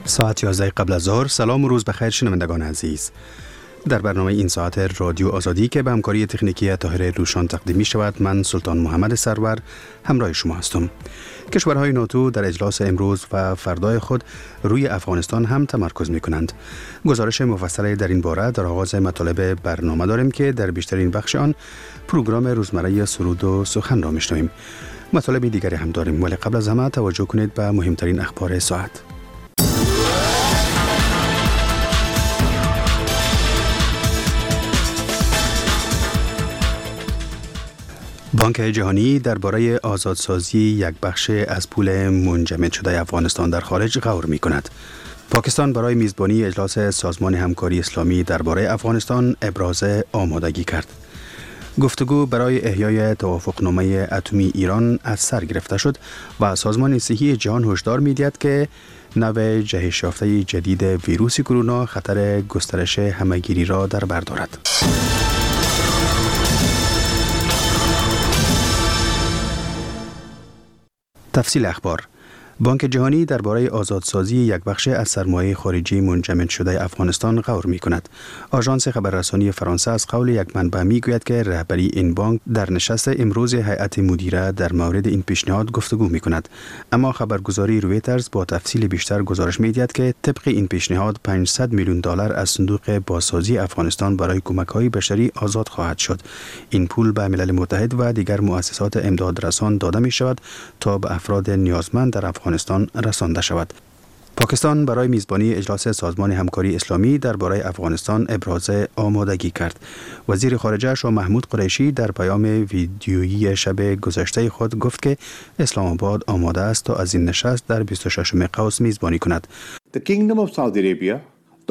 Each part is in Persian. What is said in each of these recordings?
ساعت 11 قبل از ظهر. سلام و روز بخیر شنوندگان عزیز. در برنامه این ساعت رادیو آزادی که به همکاری تکنیکی طاهر روشان تقدیم می شود، من سلطان محمد سرور همراه شما هستم. کشورهای ناتو در اجلاس امروز و فردای خود روی افغانستان هم تمرکز می کنند. گزارش مفصل در این باره در آغاز مطالب برنامه داریم که در بیشترین بخش آن پروگرام روزمره سرود و سخن را میشنویم. مطالب دیگری هم داریم، ولی قبل از همه توجه کنید به مهمترین اخبار ساعت. بانک جهانی درباره آزادسازی یک بخش از پول منجمد شده افغانستان در خارج غور می کند. پاکستان برای میزبانی اجلاس سازمان همکاری اسلامی درباره افغانستان ابراز آمادگی کرد. گفتگو برای احیای توافقنامه اتمی ایران از سر گرفته شد و سازمان صحی جهان هشدار می‌دهد که نوع جهش یافته جدید ویروس کرونا خطر گسترش همه‌گیری را در بر دارد. تفصیل اخبار. بانک جهانی درباره آزادسازی یک بخش از سرمایه خارجی منجمد شده افغانستان غور می کند. آژانس خبررسانی فرانسه از قول یک منبع می گوید که رهبری این بانک در نشست امروز هیئت مدیره در مورد این پیشنهاد گفتگو می کند. اما خبرگزاری رویترز با تفصیل بیشتر گزارش می دهد که طبق این پیشنهاد 500 میلیون دلار از صندوق بازسازی افغانستان برای کمک‌های بشری آزاد خواهد شد. این پول به ملل متحد و دیگر مؤسسات امدادرسان داده می شود تا به افراد نیازمند در افغانستان رسانده شود. پاکستان برای میزبانی اجلاس سازمان همکاری اسلامی درباره افغانستان ابراز آمادگی کرد. وزیر خارجه شاه محمود قریشی در پیام ویدیویی شب گذشته خود گفت که اسلام آباد آماده است تا از این نشست در 26 قوس میزبانی کند. The Kingdom of Saudi Arabia,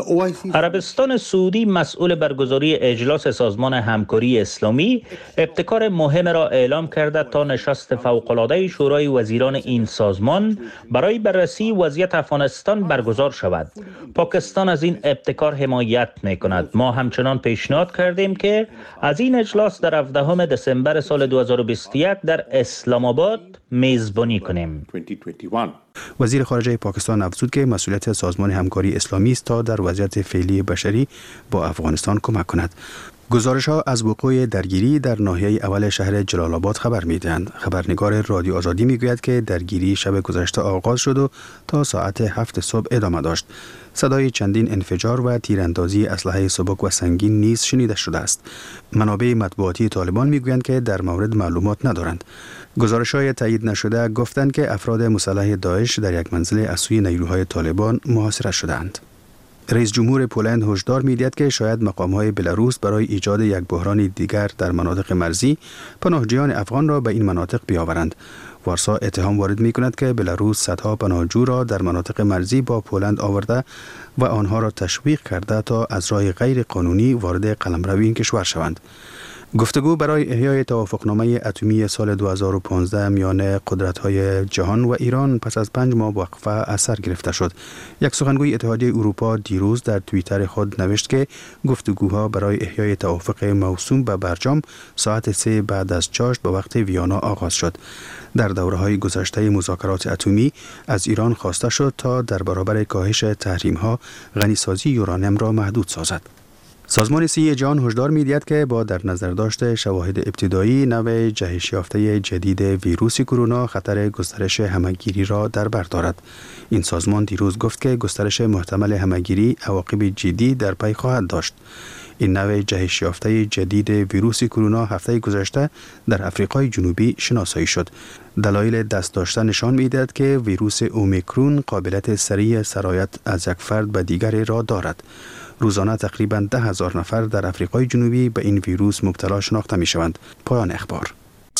عربستان سعودی مسئول برگزاری اجلاس سازمان همکاری اسلامی ابتکار مهم را اعلام کرده تا نشست فوق‌العاده شورای وزیران این سازمان برای بررسی وضعیت افغانستان برگزار شود. پاکستان از این ابتکار حمایت می‌کند. ما همچنان پیشنهاد کردیم که از این اجلاس در 17 دسامبر سال 2021 در اسلام آباد میزبانی کنیم. 2021. وزیر خارجه پاکستان افزود که مسئولیت سازمان همکاری اسلامی است تا در وضعیت فعلی بشری با افغانستان کمک کند. گزارش‌ها از وقوع درگیری در ناحیه اول شهر جلال آباد خبر می‌دهند. خبرنگار رادیو آزادی می‌گوید که درگیری شب گذشته آغاز شد و تا ساعت 7 صبح ادامه داشت. صدای چندین انفجار و تیراندازی اسلحه سبک و سنگین نیز شنیده شده است. منابع مطبوعاتی طالبان می‌گویند که در مورد معلومات ندارند. گزارش‌های تایید نشده گفتند که افراد مسلح داعش در یک منزل از سوی نیروهای طالبان محاصره شدند. رئیس جمهور پولند هشدار می‌دهد که شاید مقام‌های بلاروس برای ایجاد یک بحران دیگر در مناطق مرزی پناهجویان افغان را به این مناطق بیاورند. وارسا اتهام وارد می‌کند که بلاروس صدها پناهجو را در مناطق مرزی با پولند آورده و آنها را تشویق کرده تا از راه غیر قانونی وارد قلمرو این کشور شوند. گفتگو برای احیای توافقنامه اتمی سال 2015 میان قدرت‌های جهان و ایران پس از 5 ماه وقفه از سر گرفته شد. یک سخنگوی اتحادیه اروپا دیروز در توییتر خود نوشت که گفتگوها برای احیای توافق موسوم به برجام ساعت 3 بعد از چاشت به وقت ویانا آغاز شد. در دوره‌های گذشته مذاکرات اتمی از ایران خواسته شد تا در برابر کاهش تحریم‌ها غنیسازی یورانیم را محدود سازد. سازمان صحی جهان هشدار می‌دهد که با در نظر داشت شواهد ابتدایی نوع جهش یافته جدید ویروس کرونا خطر گسترش همه‌گیری را در بر دارد. این سازمان دیروز گفت که گسترش محتمل همه‌گیری عواقب جدی در پی خواهد داشت. این نوع جهش یافته جدید ویروس کرونا هفته گذشته در آفریقای جنوبی شناسایی شد. دلایل دست داشته نشان می‌دهد که ویروس اومیکرون قابلیت سریع سرایت از یک فرد به دیگری را دارد. روزانه تقریباً 10,000 نفر در آفریقای جنوبی به این ویروس مبتلا شناخته می‌شوند. پایان اخبار.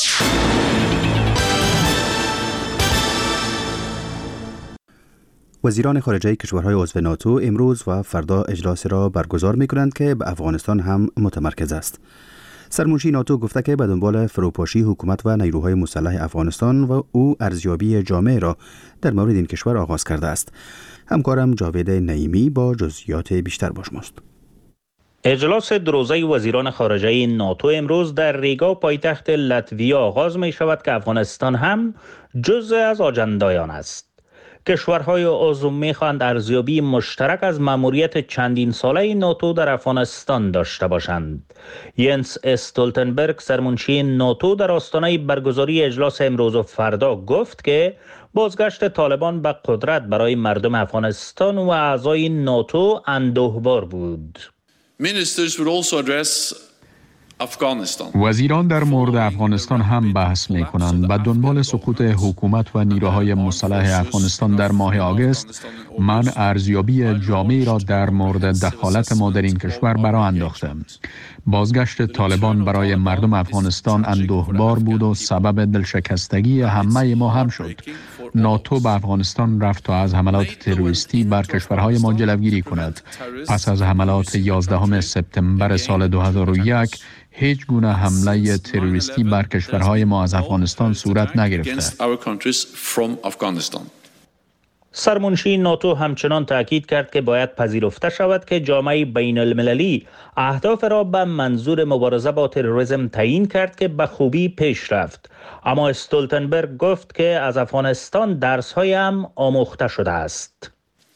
وزیران خارجه کشورهای عضو ناتو امروز و فردا اجلاسی را برگزار می‌کنند که به افغانستان هم متمرکز است. سرمنشی ناتو گفته که به دنبال فروپاشی حکومت و نیروهای مسلح افغانستان و او ارزیابی جامع را در مورد این کشور آغاز کرده است. همکارم جاوید نعیمی با جزئیات بیشتر با شماست. اجلاس دروزه وزیران خارجه ناتو امروز در ریگا پایتخت لتویا آغاز می شود که افغانستان هم جزء از آجندای آن است. کشورهای عضو می‌خواهند ارزیابی مشترک از مأموریت چندین ساله ناتو در افغانستان داشته باشند. ینس استولتنبرگ سرمنشی ناتو در آستانه برگزاری اجلاس امروز و فردا گفت که بازگشت طالبان به قدرت برای مردم افغانستان و اعضای ناتو اندوهبار بود. وزیران در مورد افغانستان هم بحث می کنند و دنبال سقوط حکومت و نیروهای مسلح افغانستان در ماه آگوست من ارزیابی جامعی را در مورد دخالت ما در این کشور برآ انداختم. بازگشت طالبان برای مردم افغانستان اندوهبار بود و سبب دلشکستگی همه ما هم شد. ناتو به افغانستان رفت تا از حملات تروریستی بر کشورهای ما جلوگیری کند. پس از حملات 11 سپتامبر سال 2001 هیچ گونه حمله تروریستی بر کشورهای ما از افغانستان صورت نگرفته. سرمنشی ناتو همچنان تاکید کرد که باید پذیرفته شود که جامعه بین المللی اهداف را به منظور مبارزه با تروریسم تعیین کرد که به خوبی پیش رفت. اما استولتنبرگ گفت که از افغانستان درس‌های هم آموخته شده است.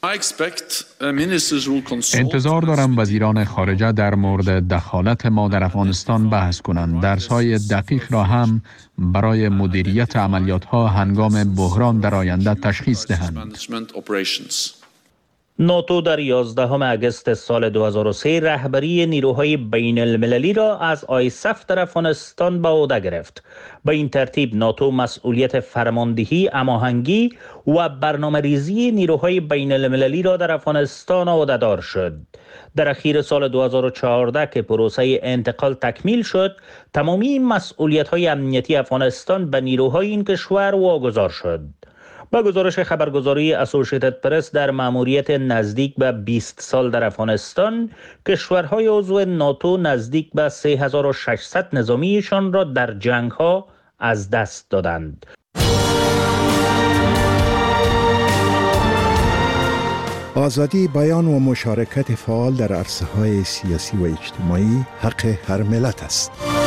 انتظار دارم وزیران خارجه در مورد دخالت ما در افغانستان بحث کنند. درس‌های دقیق را هم برای مدیریت عملیات‌ها هنگام بحران در آینده تشخیص دهند. ناتو در 11 اگست سال 2003 رهبری نیروهای بین المللی را از آیسف در افغانستان به عهده گرفت. به این ترتیب ناتو مسئولیت فرماندهی، هماهنگی و برنامه‌ریزی نیروهای بین المللی را در افغانستان عهده‌دار شد. در اخیر سال 2014 که پروسه انتقال تکمیل شد، تمامی مسئولیت‌های امنیتی افغانستان به نیروهای این کشور واگذار شد. با گزارش خبرگزاری اسوسییتد پرس در مأموریت نزدیک به 20 سال در افغانستان، کشورهای عضو ناتو نزدیک به 3600 نظامیشان را در جنگ‌ها از دست دادند. آزادی بیان و مشارکت فعال در عرصه‌های سیاسی و اجتماعی حق هر ملت است.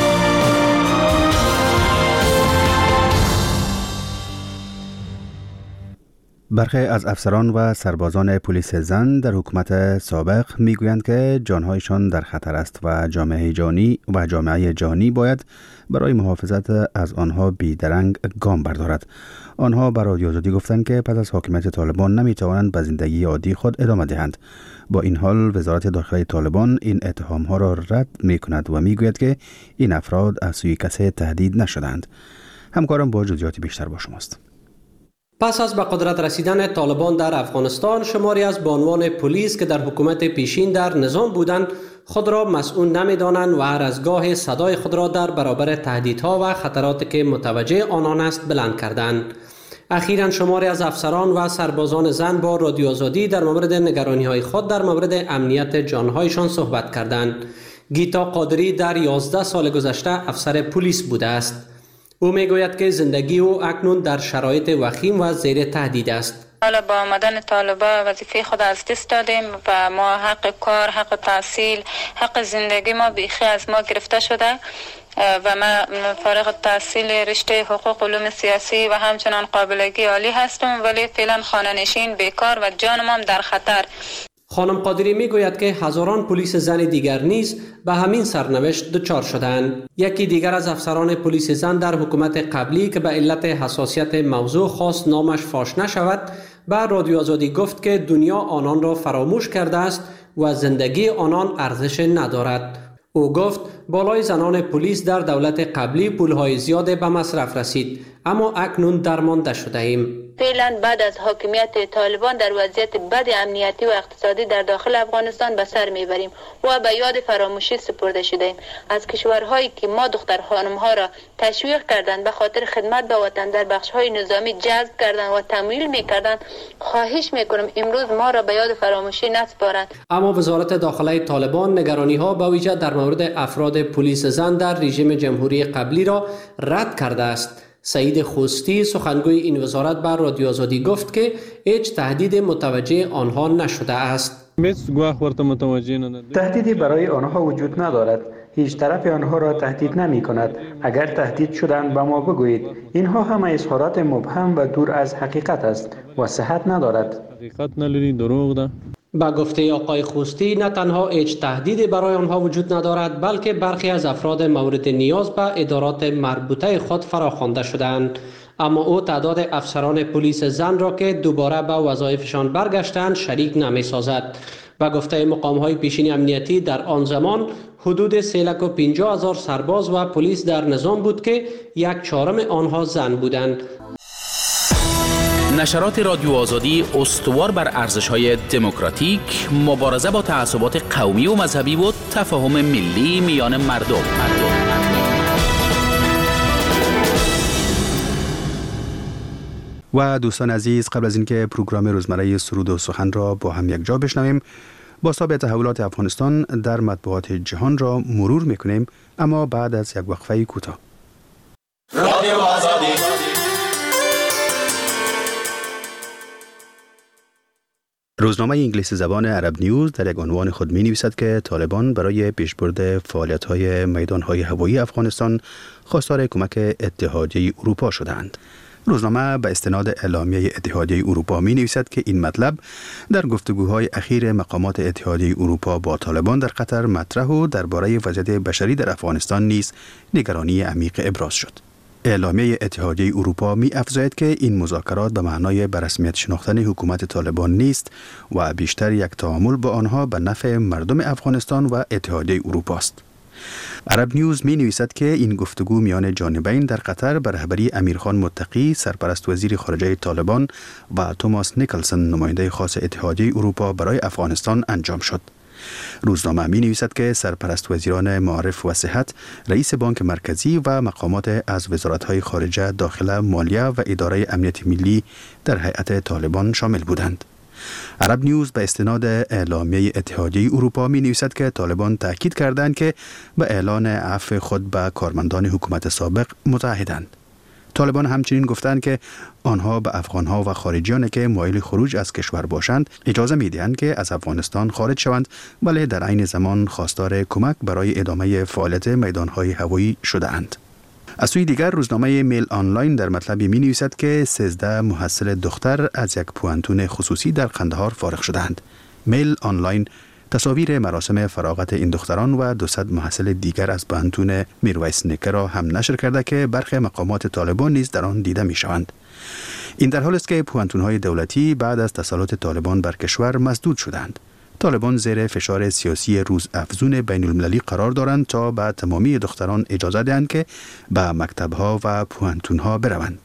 برخی از افسران و سربازان پلیس زن در حکومت سابق میگویند که جانهایشان در خطر است و جامعه جهانی باید برای محافظت از آنها بیدرنگ گام بردارد. آنها به رادیو آزادی گفتند که پس از حاکمیت طالبان نمیتوانند به زندگی عادی خود ادامه دهند. با این حال وزارت داخلی طالبان این اتهامها را رد میکند و میگوید که این افراد از سوی کسی تهدید نشدند. همکارم با جزئیات بیشتر با شماست. پس از به قدرت رسیدن طالبان در افغانستان، شماری از بانوان پلیس که در حکومت پیشین در نظام بودند خود را مسئول نمی‌دانند و هر از گاه صدای خود را در برابر تهدیدها و خطراتی که متوجه آنان است بلند کردند. اخیراً شماری از افسران و سربازان زن با رادیو آزادی در مورد نگرانی‌های خود در مورد امنیت جان‌هایشان صحبت کردند. گیتا قادری در 11 سال گذشته افسر پلیس بوده است. او میگوید که زندگی او اکنون در شرایط وخیم و زیر تهدید است. حالا با آمدن طالبان وظیفه خود از دست دادیم و ما حق کار، حق تحصیل، حق زندگی ما بیخی از ما گرفته شده و من فارغ التحصیل رشته حقوق علوم سیاسی و همچنان قابلگی عالی هستم، ولی فعلا خانه نشین، بیکار و جانم هم در خطر. خانم قادری میگوید که هزاران پلیس زن دیگر نیز به همین سرنوشت دچار شدند. یکی دیگر از افسران پلیس زن در حکومت قبلی که به علت حساسیت موضوع خواست نامش فاش نشود، به رادیو آزادی گفت که دنیا آنان را فراموش کرده است و زندگی آنان ارزش ندارد. او گفت بالای زنان پلیس در دولت قبلی پولهای زیاد به مصرف رسید، اما اکنون درمانده شده ایم. فعلا بعد از حاکمیت طالبان در وضعیت بد امنیتی و اقتصادی در داخل افغانستان به سر میبریم و به یاد فراموشی سپرده شدیم. از کشورهایی که ما دختر خانم‌ها را تشویق کردند به خاطر خدمت به وطن در بخش‌های نظامی جذب کردند و تمویل می‌کردند، خواهش می‌کنم امروز ما را به یاد فراموشی نسپارند. اما وزارت داخلی طالبان نگرانی‌ها به ویژه در مورد افراد پلیس زن در رژیم جمهوری قبلی را رد کرده است. سعید خوستی سخنگوی این وزارت بر رادیو آزادی گفت که هیچ تهدید متوجه آنها نشده است. تهدیدی برای آنها وجود ندارد. هیچ طرف آنها را تهدید نمی کند. اگر تهدید شدند به ما بگویید. اینها همه اظهارات مبهم و دور از حقیقت است و صحت ندارد. حقیقت نداری، دروغ ده. با گفته آقای خوستی نه تنها هیچ تهدیدی برای آنها وجود ندارد، بلکه برخی از افراد مورد نیاز به ادارات مربوطه خود فراخوانده شدند. اما او تعداد افسران پلیس زن را که دوباره به وظایفشان برگشتند شریک نمی سازد. با گفته مقام‌های پیشین امنیتی در آن زمان حدود 350,000 سرباز و پلیس در نظام بود که 1/4 آنها زن بودند. نشرات رادیو آزادی استوار بر ارزش‌های دموکراتیک، مبارزه با تعصبات قومی و مذهبی و تفاهم ملی میان مردم. و دوستان عزیز، قبل از اینکه پروگرام روزمره سرود و سخن را با هم یک جا بشنویم، بازتاب تحولات افغانستان در مطبوعات جهان را مرور میکنیم، اما بعد از یک وقفه کوتاه. رادیو آزادی. روزنامه انگلیسی زبان عرب نیوز در یک عنوان خود می نویسد که طالبان برای پیشبرد فعالیت‌های میدان‌های هوایی افغانستان خواستار کمک اتحادیه اروپا شدند. روزنامه به استناد اعلامیه اتحادیه اروپا می نویسد که این مطلب در گفتگوهای اخیر مقامات اتحادیه اروپا با طالبان در قطر مطرح و درباره وضعیت بشری در افغانستان نیز نگرانی عمیق ابراز شد. اعلامیه اتحادیه اروپا می افزاید که این مذاکرات به معنای به رسمیت شناختن حکومت طالبان نیست و بیشتر یک تعامل با آنها به نفع مردم افغانستان و اتحادیه اروپا است. عرب نیوز می نویسد که این گفتگو میان جانبین در قطر به رهبری امیرخان متقی، سرپرست وزیر خارجه طالبان، و توماس نیکلسن، نماینده خاص اتحادیه اروپا برای افغانستان انجام شد. روزنامه می نویسد که سرپرست وزیران معارف و صحت، رئیس بانک مرکزی و مقامات از وزارت‌های خارجه، داخله، مالیه و اداره امنیت ملی در هیئت طالبان شامل بودند. عرب نیوز به استناد اعلامیه اتحادیه اروپا می نویسد که طالبان تاکید کردند که به اعلان عفو خود به کارمندان حکومت سابق متعهدند. طالبان همچنین گفتند که آنها به افغانها و خارجیانی که مایل خروج از کشور باشند اجازه می دهند که از افغانستان خارج شوند، ولی در عین زمان خواستار کمک برای ادامه فعالیت میدانهای هوایی شده اند. از سوی دیگر روزنامه میل آنلاین در مطلبی می نویسد که 13 محصل دختر از یک پوانتون خصوصی در قندهار فارغ شدند. میل آنلاین تصاویر مراسم فراغت این دختران و 200 محصل دیگر از پوانتون میرویس نیکه را هم نشر کرده که برخی مقامات طالبان نیز در آن دیده می شوند. این در حال است که پوانتون‌های دولتی بعد از تسلط طالبان بر کشور مسدود شدند. طالبان زیر فشار سیاسی روز افزون بین المللی قرار دارند تا به تمامی دختران اجازه دهند که به مکتب‌ها و پوانتون‌ها بروند.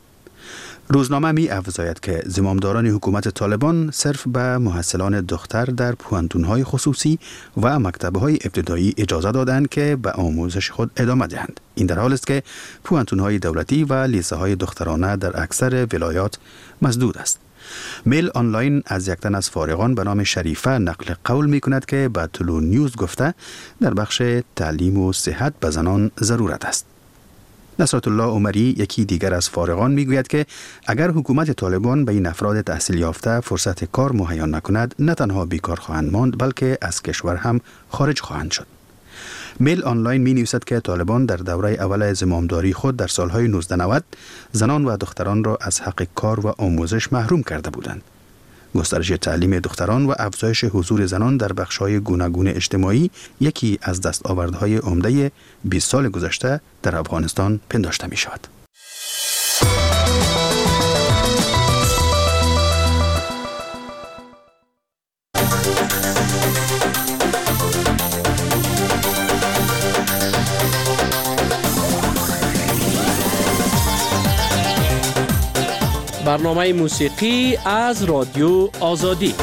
روزنامه می افزاید که زمامداران حکومت طالبان صرف به محصلان دختر در پوانتون‌های خصوصی و مکتب‌های ابتدایی اجازه دادند که به آموزش خود ادامه دهند. این در حال است که پوانتون‌های دولتی و لیسه‌های دخترانه در اکثر ولایات مسدود است. میل آنلاین از یک تن از فارغان به نام شریفه نقل قول می کند که به طلوع نیوز گفته در بخش تعلیم و صحت به زنان ضرورت است. نصرت الله عمری، یکی دیگر از فارغان، می گوید که اگر حکومت طالبان به این افراد تحصیل یافته فرصت کار مهیا نکند، نه تنها بیکار خواهند ماند بلکه از کشور هم خارج خواهند شد. میل آنلاین می نویسد که طالبان در دوره اول زمامداری خود در سالهای 1990 زنان و دختران را از حق کار و آموزش محروم کرده بودند. گسترش تعلیم دختران و افزایش حضور زنان در بخش‌های گوناگون اجتماعی یکی از دستاوردهای عمده 20 سال گذشته در افغانستان پنداشته می شود. برنامه موسیقی از رادیو آزادی.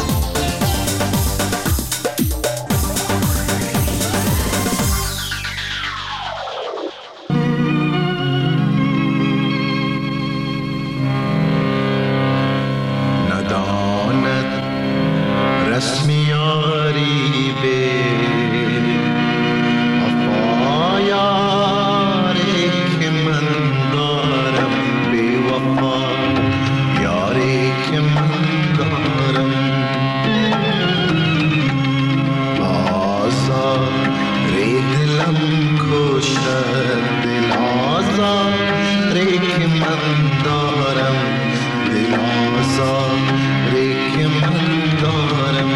کشد دل آزاری که من دارم، دل آزاری که من دارم.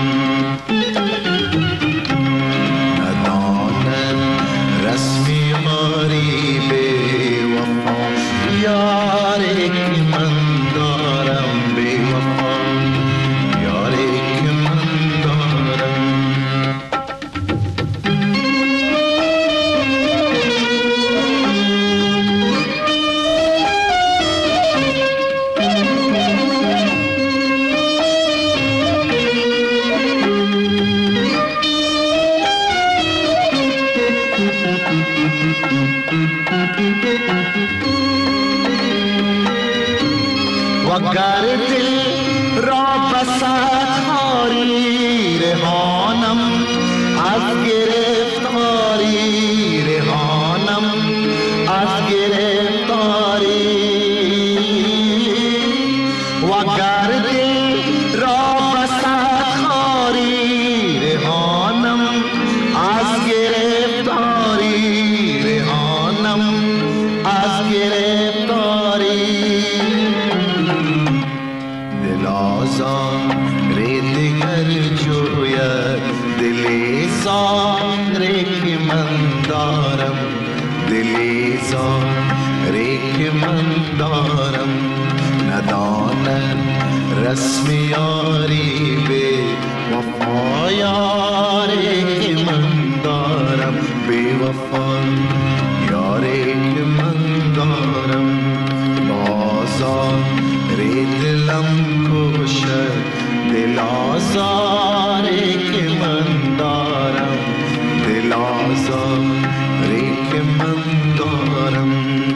ندانم رسم یاری به وفا، یاری که من دارم به وفا، یاری که من دارم. وگر دل را بساتاری رهانم از گرفتاری، رهانم از گرفتاری. وگر دل را بساتاری رهانم از گرفتاری، رهانم از گرفتاری. زاری دیگر جوید دلی زاری که من دارم، دلی زاری که من دارم. ندانم رسم یاری به وفا، یاری که من دارم به وفا، یاری که من دارم. بازاری دلم کشد دل آزاری که من دارم، دل آزاری که من دارم.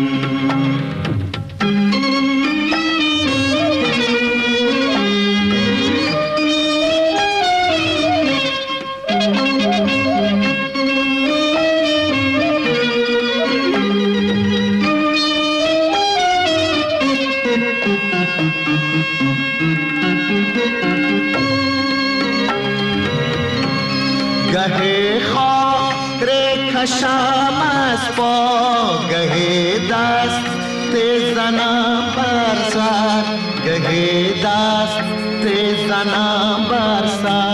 گهی خاطر کشم از پا، گهی دست زنم بر سر، گهی دست زنم بر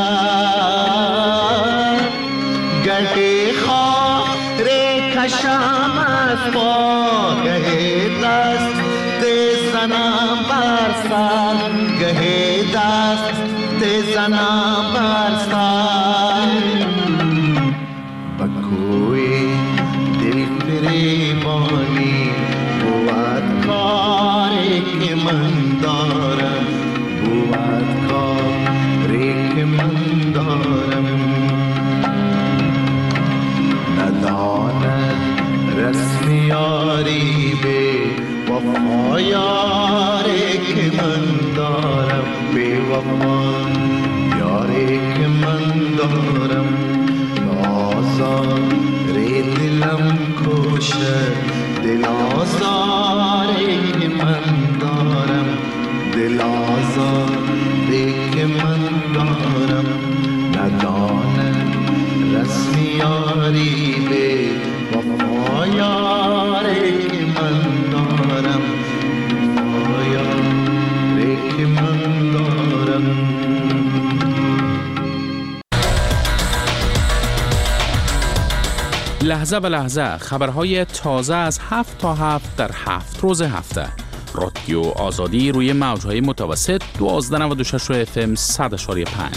سر. گهی خاطر کشم از پا، گهی دست زنم بر سر، گهی دست زنم بر سر. بکوی دل فریبانی بود کاری که من دارم، بود کاری که من دارم. نداند رسم یاری به وفا، یاری که من دارم به وفا، یاری که من دارم. آزاری دلم کشد دل آزاری که من دارم، دل آزاری که من دارم. ندانم رسم یاری به وفا، یاری که من دارم، وفا، یاری که من دارم. لحظه به لحظه خبرهای تازه از 7 تا 7 در 7 روز هفته. رادیو آزادی روی موجهای متوسط 1296 FM 100.5.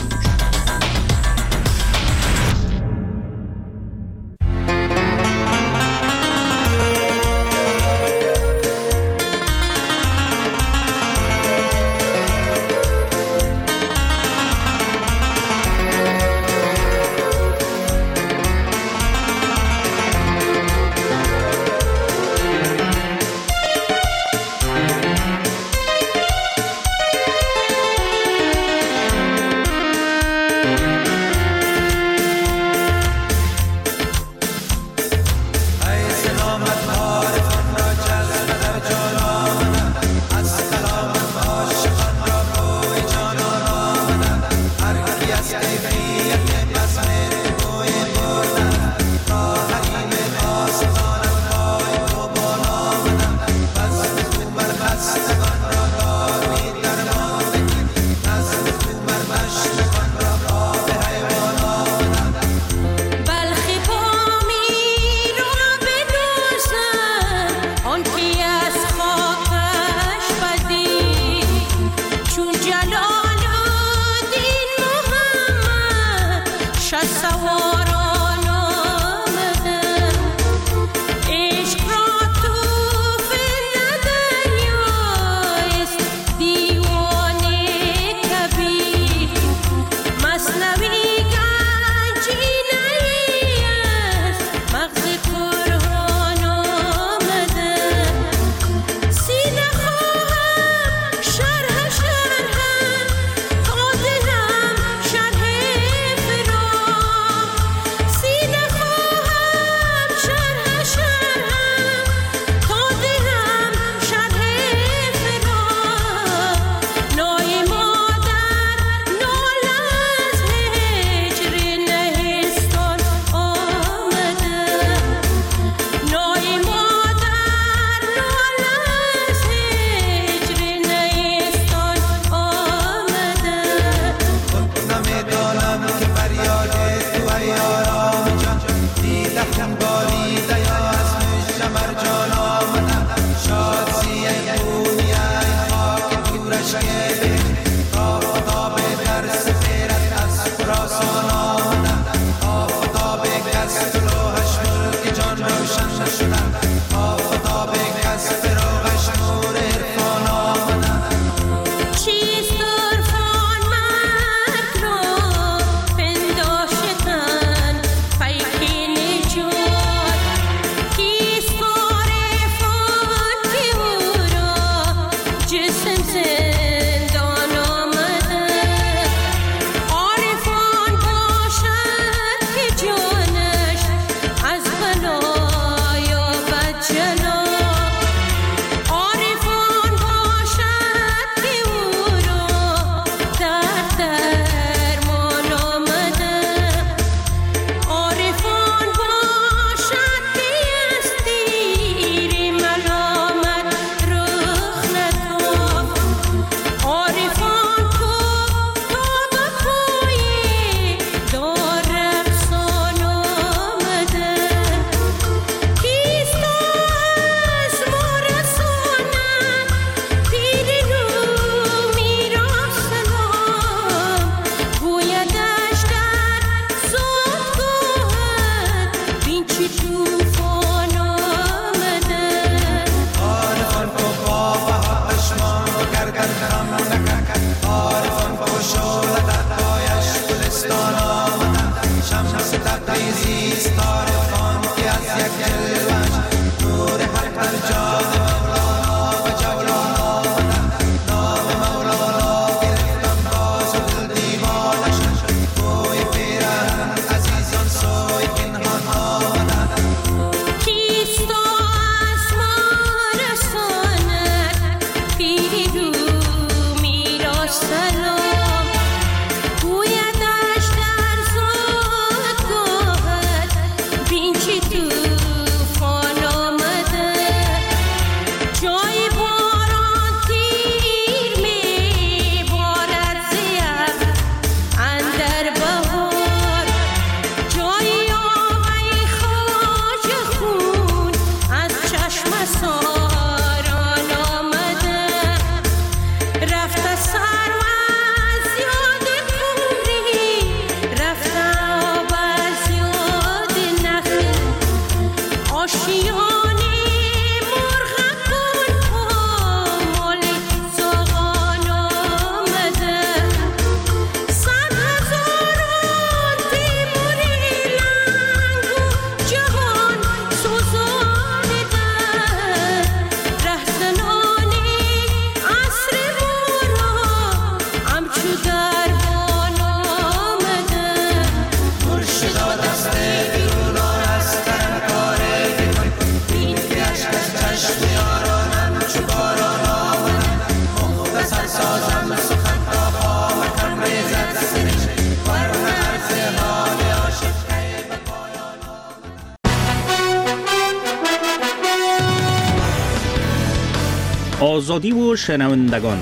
آزادی و شنوندگان،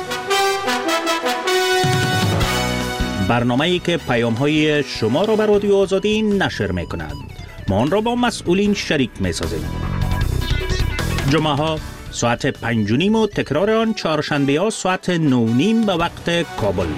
برنامه‌ای که پیام‌های شما را به رادیو آزادی نشر می‌کند. ما آن را با مسئولین شریک می‌سازیم. جمعه‌ها ساعت 5:30 و تکرار آن چهارشنبه‌ها ساعت 9:30 به وقت کابل.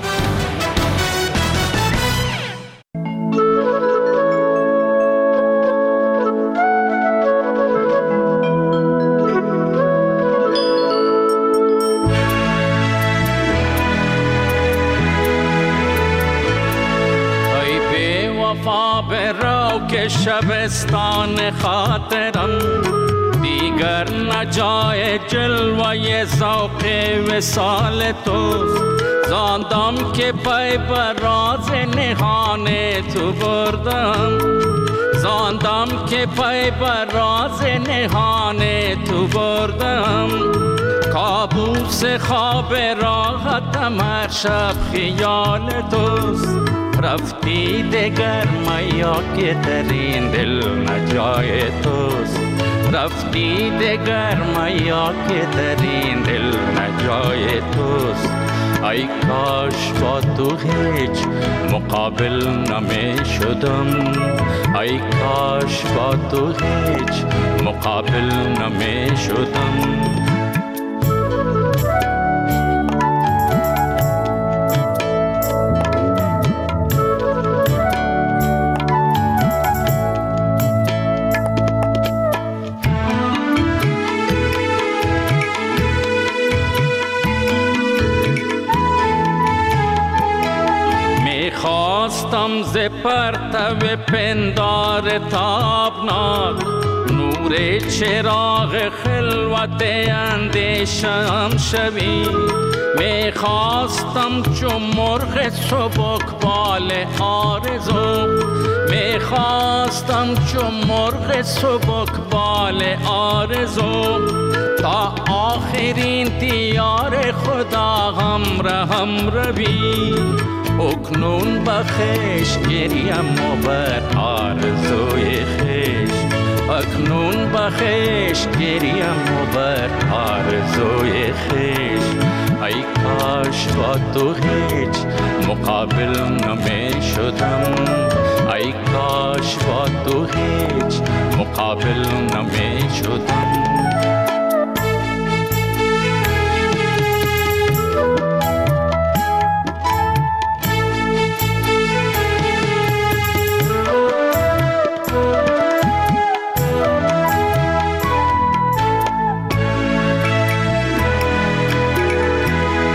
شبستان خاطرم دیگر نجای جلوه ذوق وصال توست، زاندم که پای بر راز نهان تو بردم، زاندم که پای بر راز نهان تو بردم، کابوس خواب راحتم هر شب خیال توست، رفتی دگر میا که در این دل نجای توست، رفتی دگر میا که در این دل نجای توست، ای کاش با تو هیچ مقابل نمی شدم، ای کاش با تو هیچ مقابل نمی شدم. خواستم ز پرتو پندار تابناک نور چراغ خلوت اندیشم شوی، می خواستم چون مرغ سبکبال آرزو، می خواستم چون مرغ سبکبال آرزو، تا آخرین دیار خدا هم روی، اکنون بخش گریم و بر آرزوی خیش، اکنون بخش گریم و بر آرزوی خیش، ای کاش با تو هیچ مقابل نمی شدم، ای کاش با تو هیچ مقابل نمی شدم.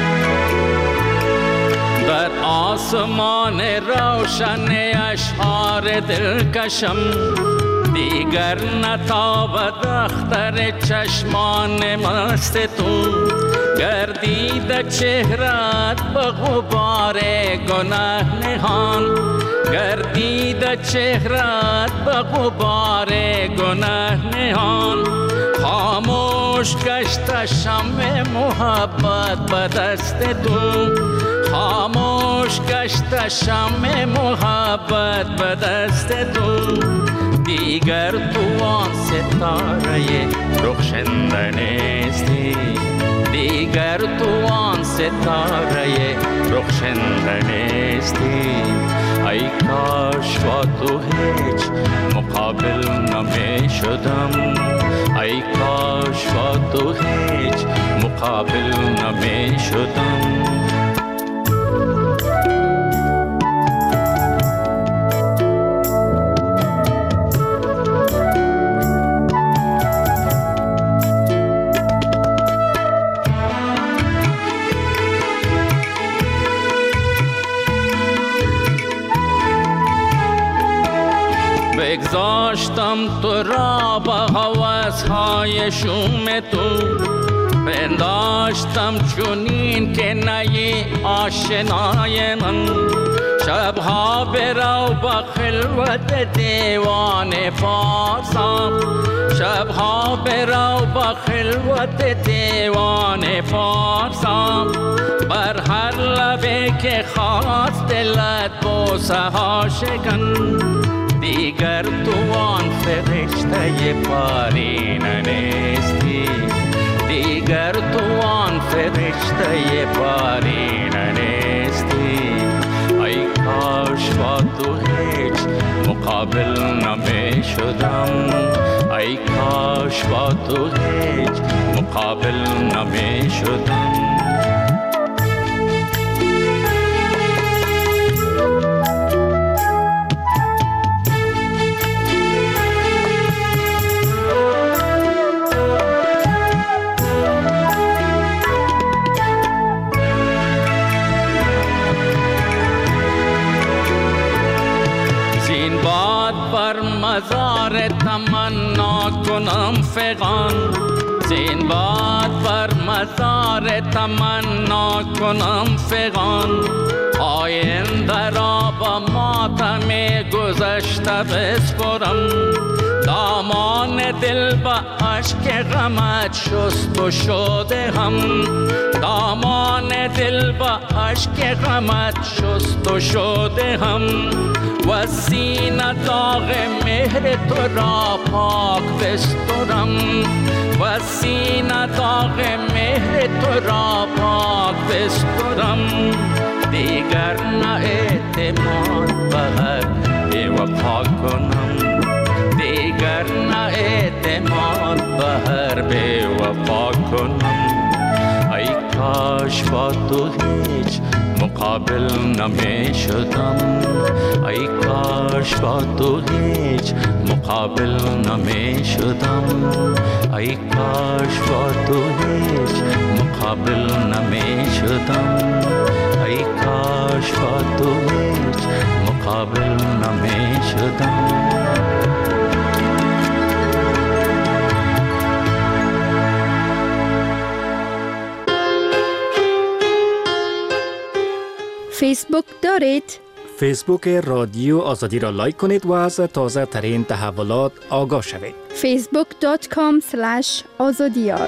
آسمان روشن اشعار یار دلکشم، دیگر نتابد اختر چشمان مست تو. گردید چهرت به غبار گناه نهان، گردید چهرت به غبار گناه نهان. خاموش گشت شمع محبت به دست تو، خاموش گشت شمع محبت به دست تو. دیگر تو آن ستاره رخشنده نیستی، دیگر تو آن ستاره رخشنده نیستی. ای کاش با تو هیچ مقابل نمی شدم، ای کاش با تو هیچ مقابل نمی شدم. بگذاشتم تو را به هوس‌های شوم تو، پنداشتم چونین که نی آشنای من. شبها برو با خلوت دیوان فارسم، شبها برو با خلوت دیوان فارسم. بر هر لبه که خواست دلت بوسه ها شکن، دیگر تو آن فرشته پارینه نیستی، دیگر تو آن فرشته پارینه نیستی. ای کاش با تو هیچ مقابل نمی شدم، ای کاش با تو هیچ مقابل نمی شدم. مزار تمنا کنم فغان، زین باد بر مزار تمنا کنم فغان. آینده را با ماتم گذشته بسپرم، دامان دل با عشق غمت شست و شده هم، دامان دل با عشق غمت شست و شده هم. و سینه داغ مهر تو را پاک بسترم، و سینه داغ مهر تو را پاک بسترم. دیگر نه اعتماد به هر بی‌وفا کنم، دیگر نه اعتماد به هر بی‌وفا کنم. ای کاش با تو هیچ مقابل نمی شدم، ای کاش با تو هیچ مقابل نمی شدم، ای کاش با تو هیچ مقابل نمی شدم، ای کاش با تو هیچ مقابل نمی شدم. فیسبوک دارید؟ فیسبوک رادیو آزادی را لایک کنید و از تازه ترین تحولات آگاه شوید. facebook.com/azadiyar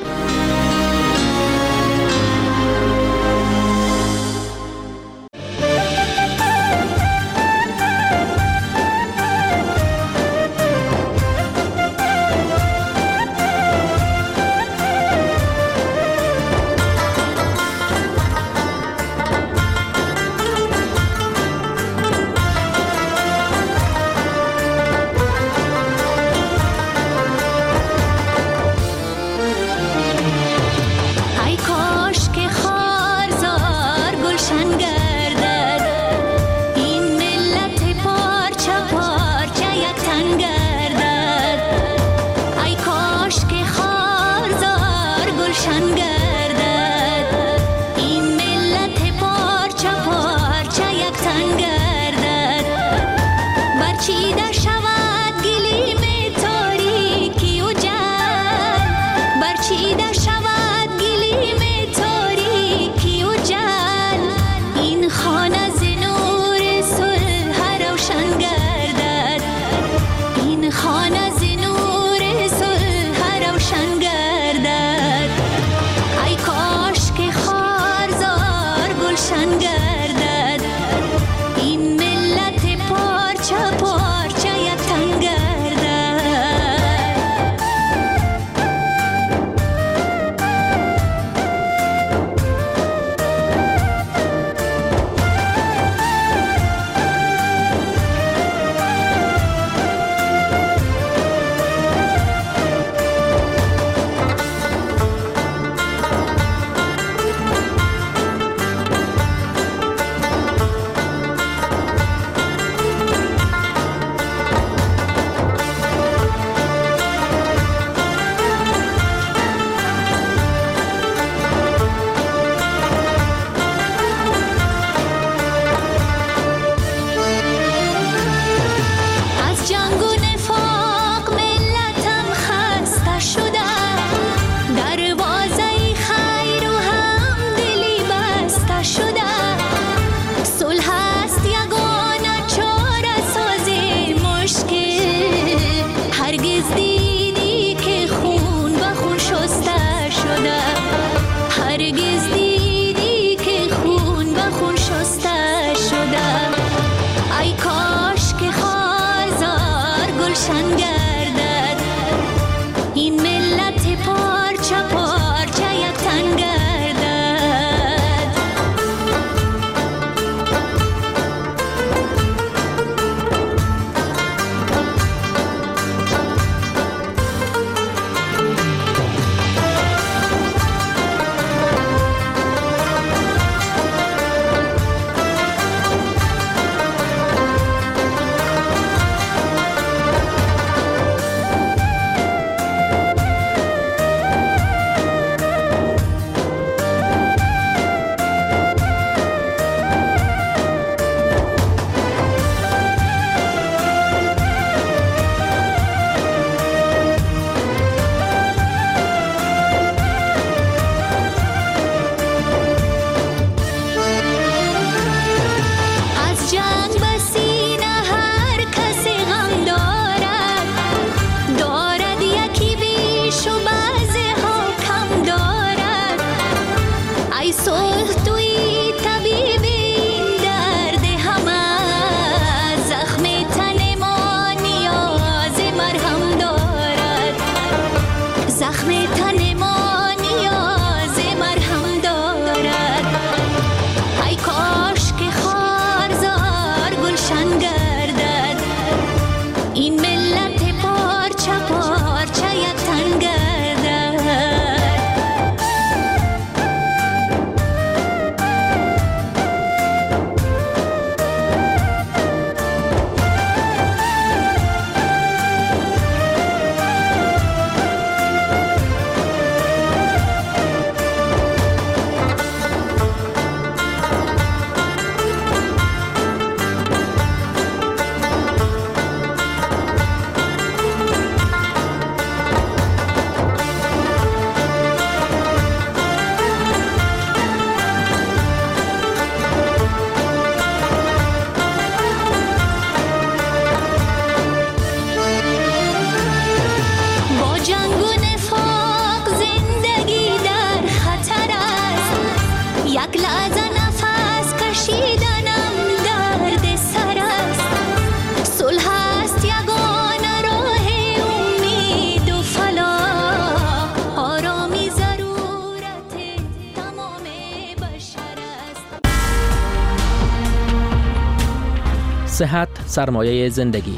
صحت سرمایه زندگی.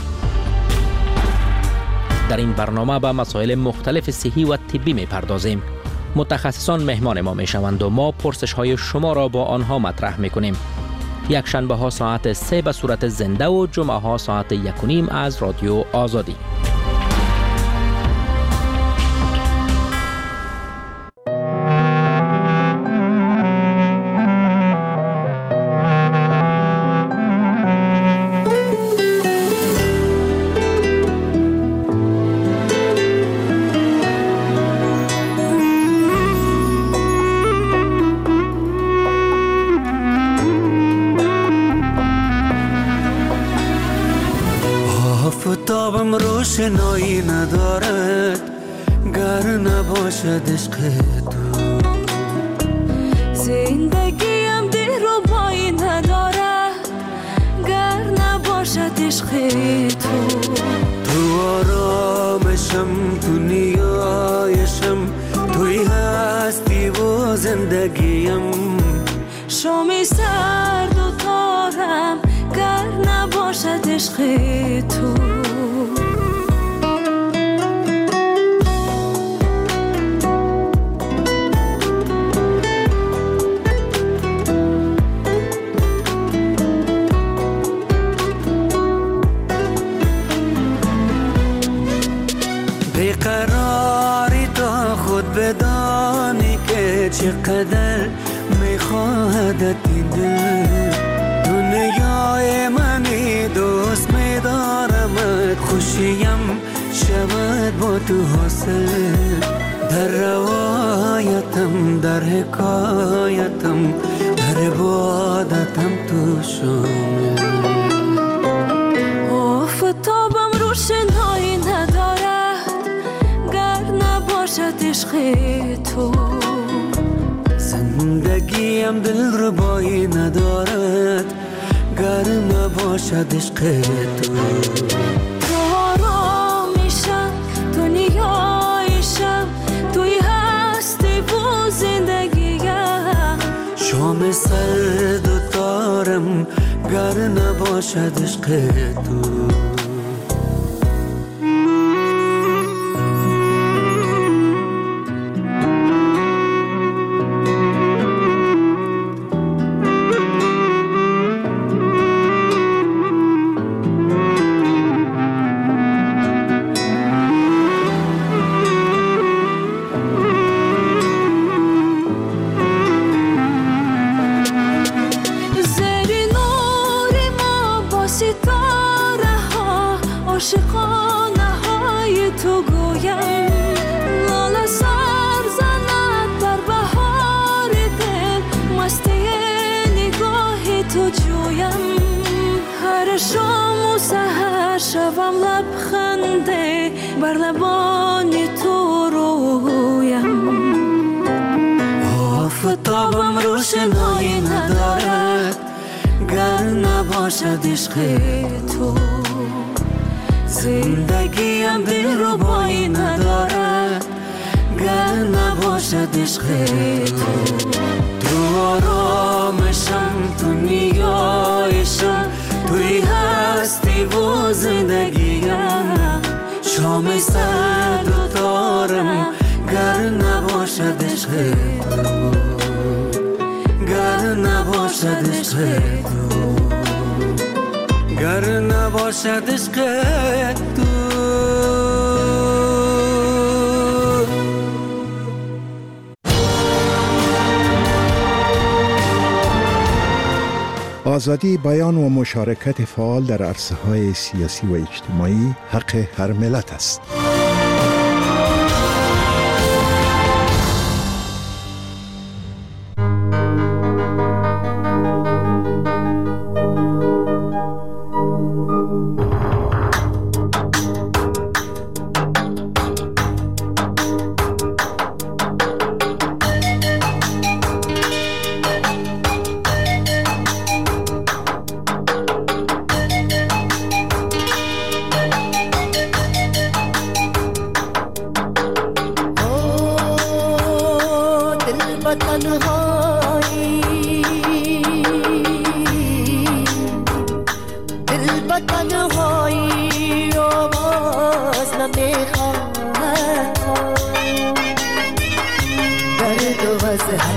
در این برنامه به مسائل مختلف صحی و طبی می‌پردازیم. متخصصان مهمان ما می‌شوند و ما پرسش‌های شما را با آنها مطرح می‌کنیم. یک شنبه ها ساعت 3 به صورت زنده و جمعه ها ساعت 1:30 از رادیو آزادی. آفتابم روشنایی ندارد گر نباشد عشق تو. زندگیم دلربایی ندارد گر نباشد عشق تو. تو آرامشم، تو نیایشم، توی هستی و زندگیم. شامی سرد و تارم گر نباشد عشق تو. بیقراری تا خود بدانی که چقدر میخواهدت این دل. دنیای منی دوست میدارمت، خوشیم شود با تو حاصل. در روایتم، در حکایتم، در عبادتم تو شامل. آفتابم روشنایی ندارد گر نباشد عشق تو. زندگیم دلربایی ندارد گر نباشد عشق تو. تو آرامیشم، تو نیایشم، توی هستی و زندگیم. شام سرد و تارم گر نباشد عشق تو. عاشقانه های تو گویم، لاله سر زند در بهار دل، مستی نگاه تو جویم. هر شام و سحر شوم لبخنده بر لبان تو رویم. آفتابم روشنایی ندارد گر نباشد عشق تو. زندگیم دلربایی ندارد گر نباشد عشق تو. تو آرامشم، تو نیایشم، توی هستی و زندگیم. شام سرد و تارم گر نباشد عشق تو. گر نباشد عشق تو. گر نباشد عشق تو. آزادی بیان و مشارکت فعال در عرصه‌های سیاسی و اجتماعی حق هر ملت است.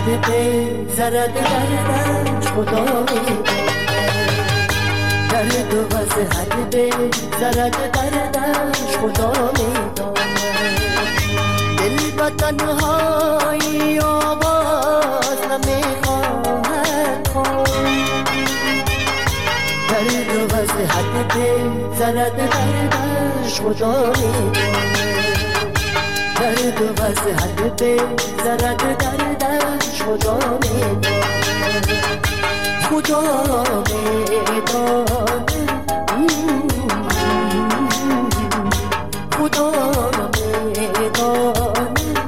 حد به زرد دردش خدا میداند درد و از حد به زرد دردش خدا میداند دل با تنهایی آواز نمیخواهد خواند درد و از حد به زرد دردش خدا میداند درد و از حد به زرد دردش خدا میداند خدا میداند خدا میداند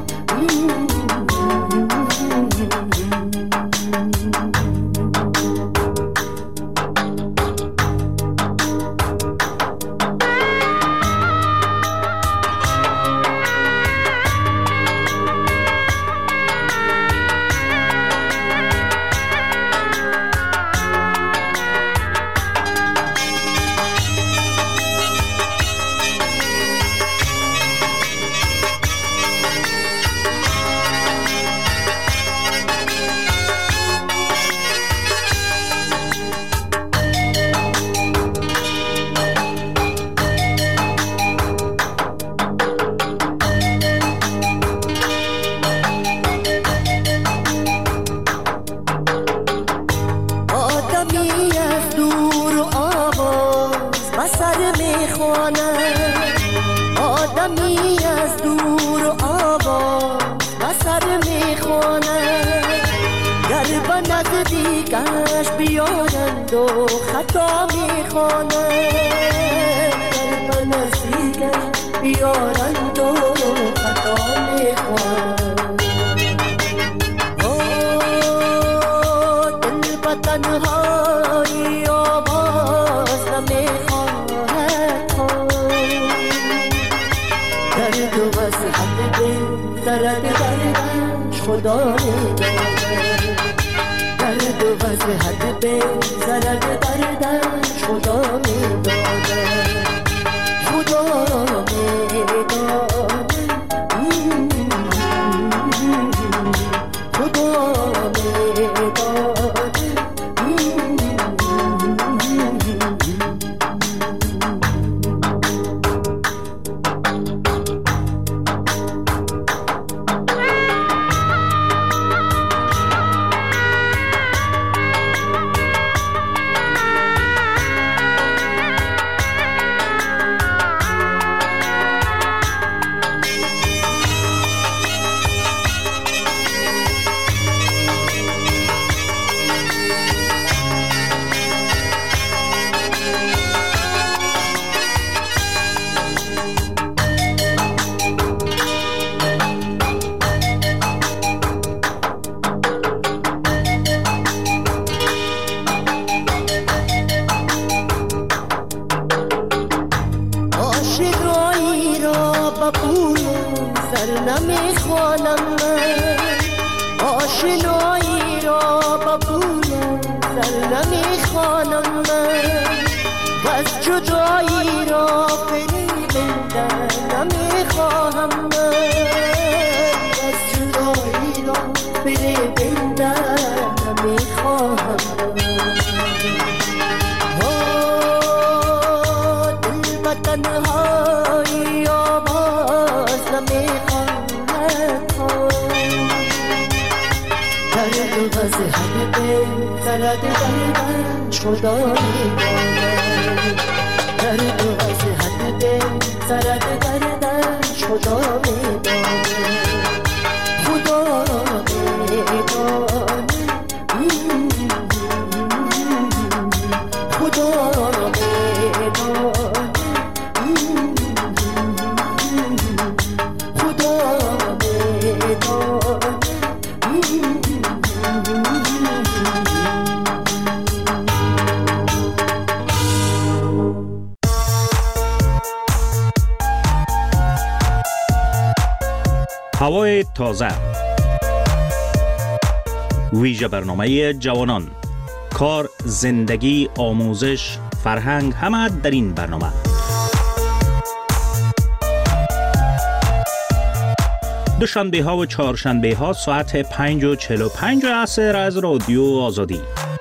آدمی از دور و آواز و سر میخواند گر به نزدیکش بیارند و خطا میخواند گر به نزدیکش بیارند و خطا میخواند دل به تنهایی آواز نمیخواهد درد و از حد به زرد دردش خدا میداند درد و از حد به زرد دردش خدا میداند خدا میداند خدا میداند آشنایی را با پول سر نمیخوانم آشنایی را با پول سر نمیخوانم و از جدایی را فریبنده نمیخواهم از جدایی را فریبنده نمیخواهم تنهایی آواز نمیخواهد خواند درد و از حد به زرد دردش خدا میداند درد و از حد به زرد دردش خدا میداند خدا میداند خدا میداند هوای تازه ویژه برنامه جوانان کار، زندگی، آموزش، فرهنگ همه در این برنامه دوشنبه ها و چهارشنبه ها ساعت 5:45 عصر از رادیو آزادی.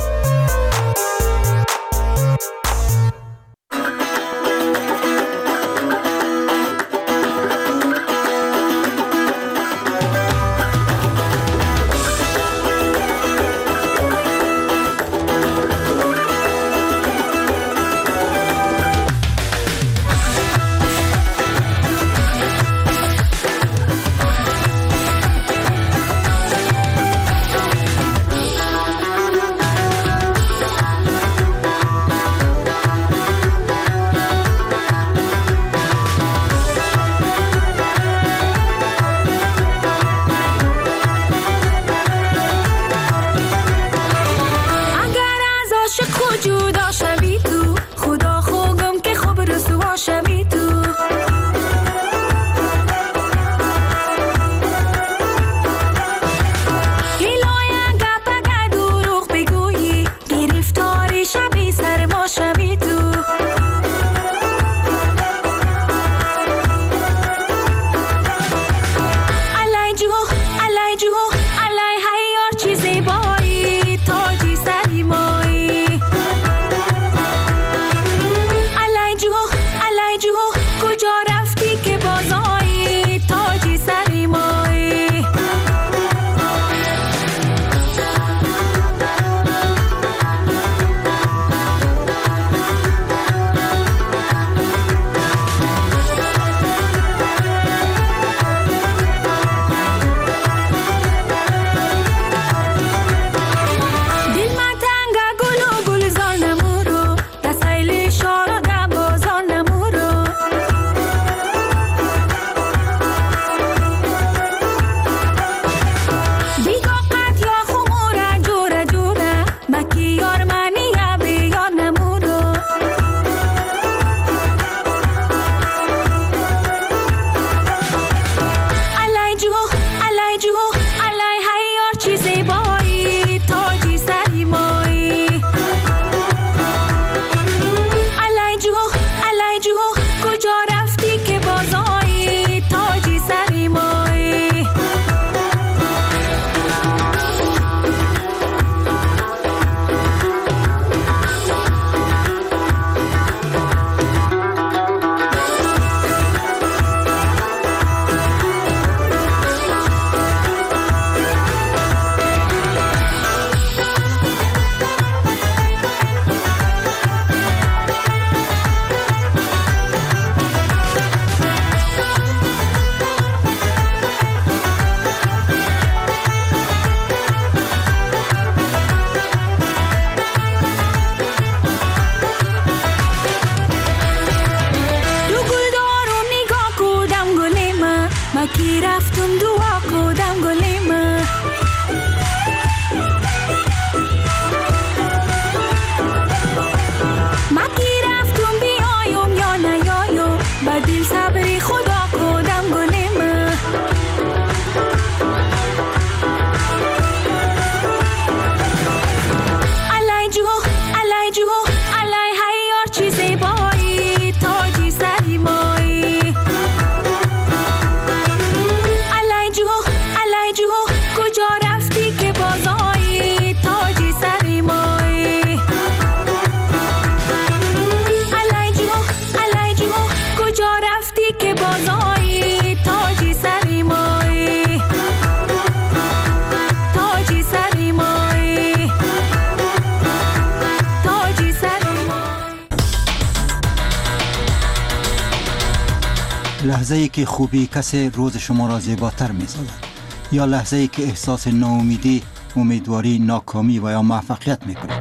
لحظه‌ای که خوبی کسی روز شما را زیباتر می‌سازد، یا لحظه‌ای که احساس ناامیدی، امیدواری، ناکامی و یا موفقیت می‌کنید.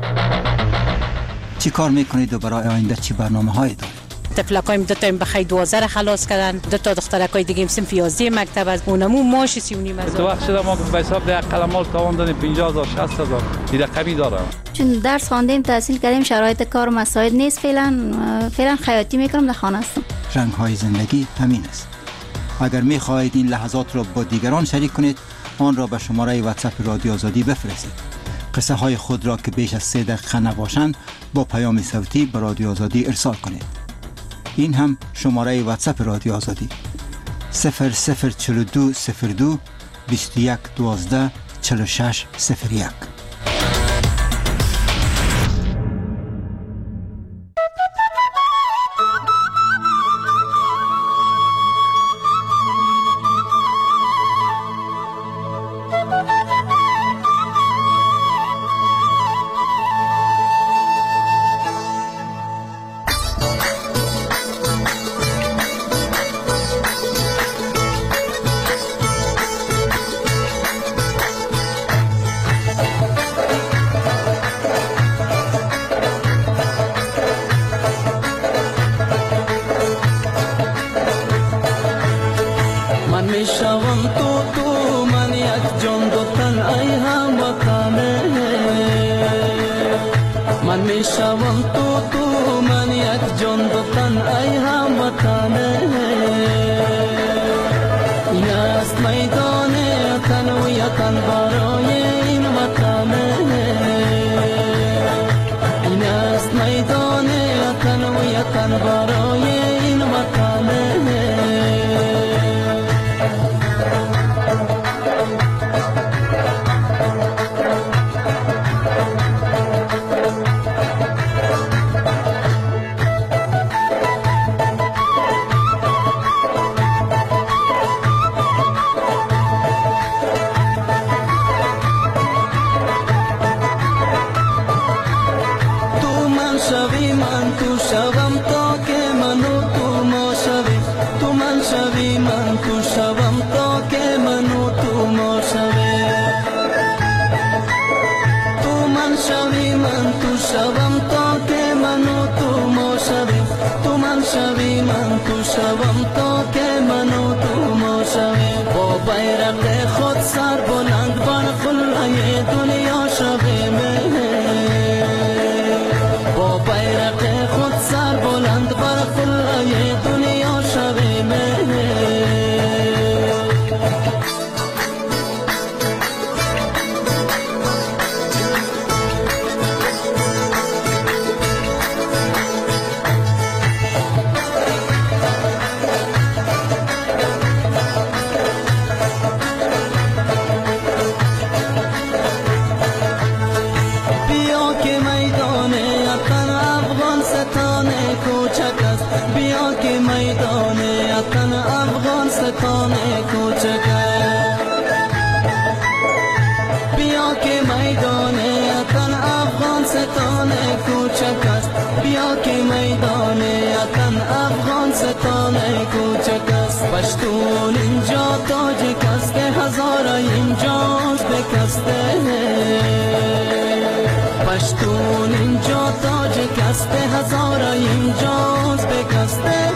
چی کار می‌کنید و برای آینده چی برنامه‌هایی دارید؟ طفلکایم دو تا بخیر 12 خلاص کردن، دو تا دخترکای دیگه صنف 11 مکتب از اونمو ماش 39 هزار. تو وقت شده ما به حساب ده قلمال تاوان دادیم 50000 60000 دیگه کمی داره. چون درس خواندیم تحصیل کردیم شرایط کار مساعد نیست، فعلا خیاطی میکنم در خانه هستم. رنگ‌های زندگی همین است. اگر می‌خواهید این لحظات را با دیگران شریک کنید، آن را به شماره واتساپ رادیو آزادی بفرستید. قصه های خود را که بیش از 3 دقیقه نباشند با پیام صوتی به رادیو آزادی ارسال کنید. این هم شماره واتساپ رادیو آزادی 004202 2112 4601. پشتون اینجا تاج کسته هزارا اینجاش بکسته پشتون اینجا تاج کسته هزارا اینجاش بکسته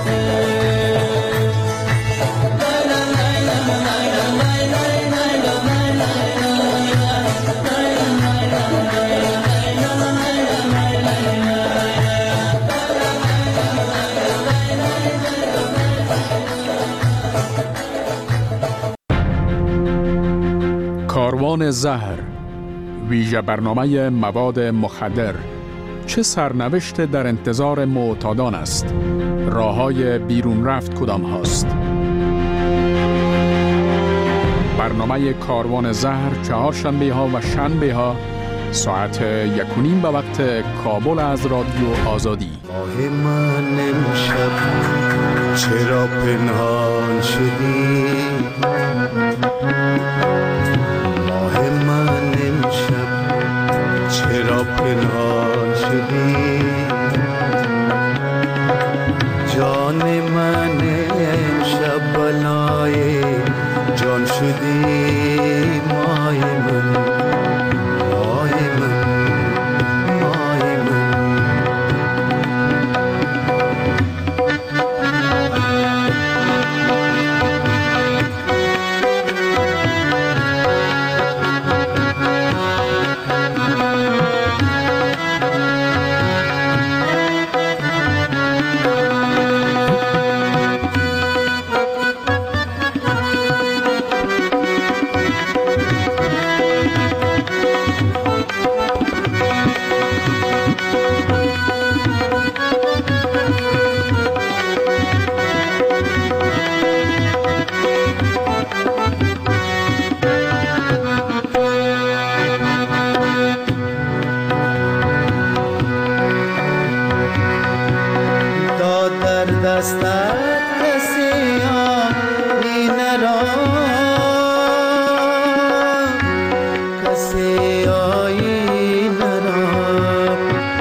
کاروان زهر، ویژه برنامه مواد مخدر، چه سرنوشت در انتظار معتادان است؟ راه‌های بیرون رفت کدام هاست؟ برنامه کاروان زهر چهارشنبه ها و شنبه ها ساعت 1:30 به وقت کابل از رادیو آزادی. ماه من امشب چرا پنهان شدی؟ ماه من امشب چرا پنهان شدی؟ جان من امشب بلای جان شدی. مای من مای من مای من کسی آینه را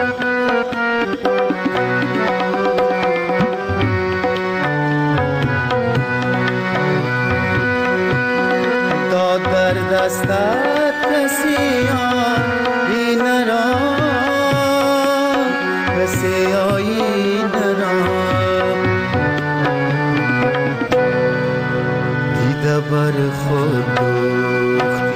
داد در دستت کسی آینه را کسی آینه را دیده بر خود دوخت